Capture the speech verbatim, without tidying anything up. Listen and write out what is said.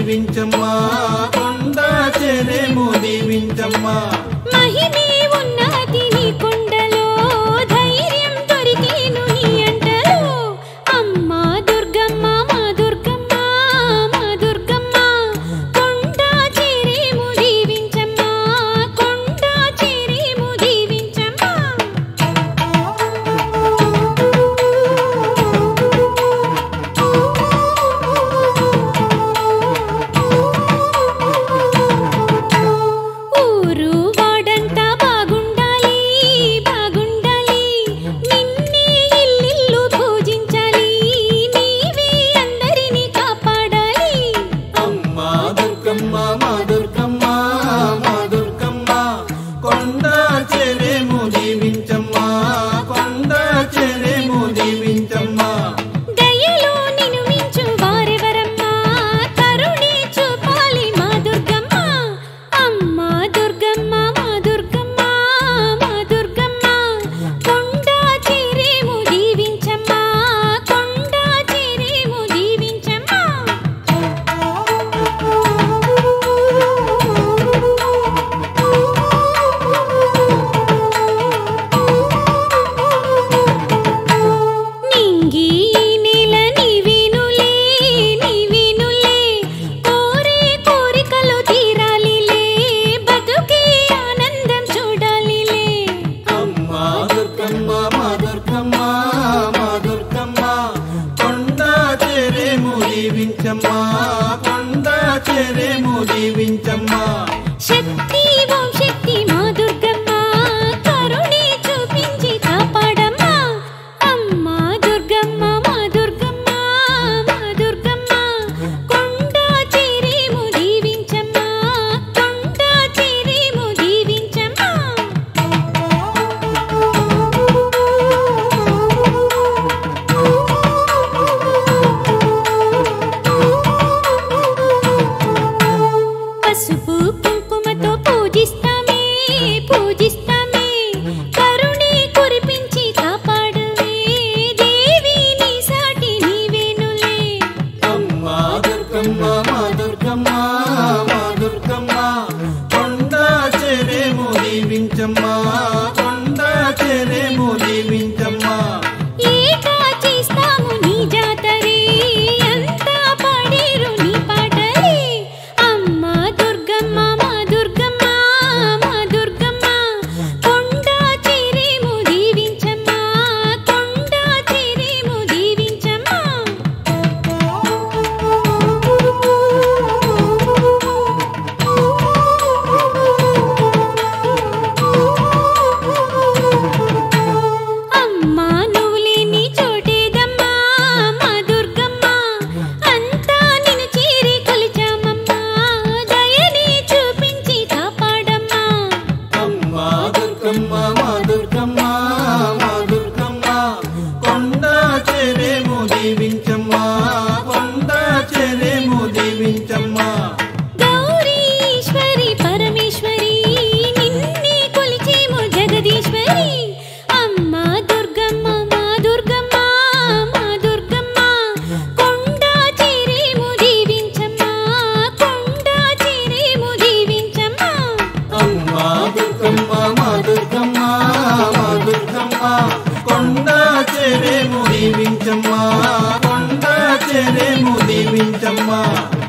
దీవించమ్మా కొండ చెరేము దీవించమ్మా మహిమే ఉన్నది నీ కొండలో ధైర్యం దొరికేను నీ అంటలో అమ్మా దుర్గమ్మ మా దుర్గమ్మ మా దుర్గమ్మ కొండ చెరేము దీవించమ్మా కొండ చెరేము దీవించమ్మా ఊరు వాడంతా బాగుండాలి బాగుండాలి నిన్నే ఇల్లిల్లు పూజించాలి నీవే అందరినీ కాపాడాలి అమ్మా దుర్గమ్మ మా దుర్గమ్మ మా దుర్గమ్మ కొండ చెరేము దీవించమ్మా కొండ చెరేము దీవించమ్మా దయలో నిన్ను మించు వారెవరమ్మా కరుణే చూపాలి మా దుర్గమ్మ అమ్మా దుర్గమ్మ మా దుర్గమ్మ మా దుర్గమ్మ కొండ చెరేము దీవించమ్మా కొండ చెరేము దీవించమ్మా నింగి నేల నీవేనులే నీవేనులే కోరే కోరికలు తీరాలిలే బతుకే ఆనందం చూడాలిలే అమ్మా దుర్గమ్మ మా దుర్గమ్మ మా దుర్గమ్మ కొండ చెరేము దీవించమ్మా కొండ చెరేము దీవించమ్మా శక్తి ఓం శక్తి మా దుర్గమ్మ కరుణే చూపించి కాపాడమ్మా అమ్మా దుర్గమ్మ మా దుర్గమ్మ మా దుర్గమ్మ కొండ చెరేము దీవించమ్మా కొండ చెరేము దీవించమ్మా పసుపు కుంకుమతో పూజిస్తామే పూజిస్తామే కరుణే కురిపించి కాపాడువే దేవి నీ సాటి నీవేనులే అమ్మా దుర్గమ్మ మా దుర్గమ్మ మా దుర్గమ్మ కొండ చెరేము దీవించమ్మా కొండ చెరేము దీవించమ్మా ఏటా చేస్తాము నీ జాతరే అంతా పాడేరు నీ పాటలే అమ్మా దుర్గమ్మ మా దుర్గమ్మ మా దుర్గమ్మ కొండ చెరేము దీవించమ్మా కొండ చెరేము దీవించమ్మా అమ్మా నువ్వు లేని చోటేదమ్మా మా దుర్గమ్మ అంతా నిన్ను చేరి కొలిచామమ్మా దయని చూపించి కాపాడమ్మా అమ్మా దుర్గమ్మ మా దుర్గమ్మ మా దుర్గమ్మ కొండ చెరేము దీవించమ్మా కొండ చెరేము దీవించమ్మా గౌరీశ్వరి పరమేశ్వరి నిన్నే కొలిచేము జగదీశ్వరి అమ్మా దుర్గమ్మ మా దుర్గమ్మ మా దుర్గమ్మ కొండ చెరేము దీవించమ్మా కొండ చెరేము దీవించమ్మా అమ్మా దుర్గమ్మ మా దుర్గమ్మ మా దుర్గమ్మ కొండ చెరేము దీవించమ్మా కొండ చెరేము దీవించమ్మా